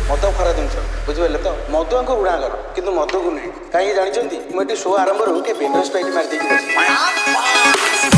मद खरा जिन बुझे तो मदुआ को उड़ा कर कि मधु को नहीं कहीं जानते मुझे शो आरंभ रू के पेन स्प्राइट मार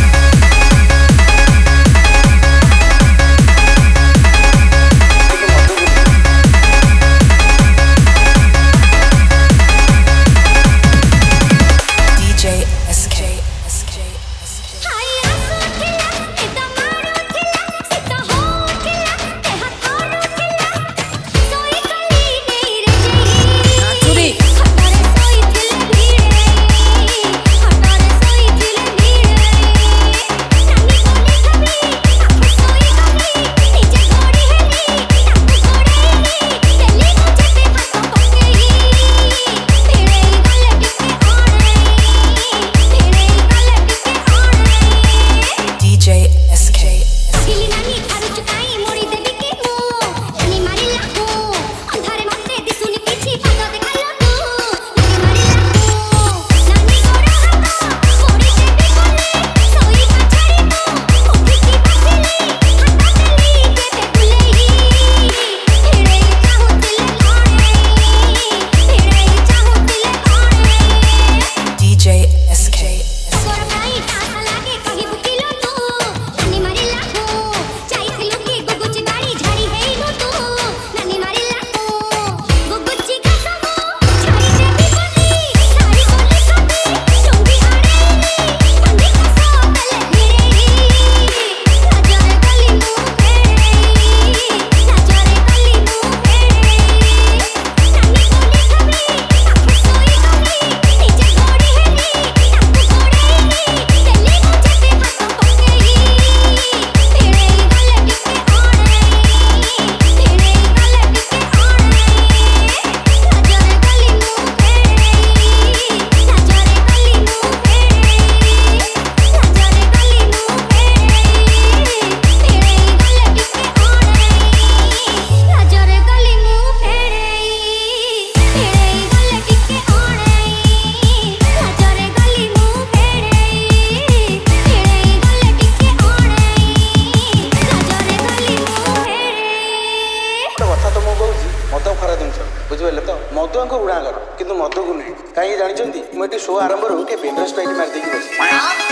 बुझे तो मधुआ को उड़ा कर कि मधु को नहीं कहीं जानते मुझे शो आरंभ रू के पेन स्प्राइट मार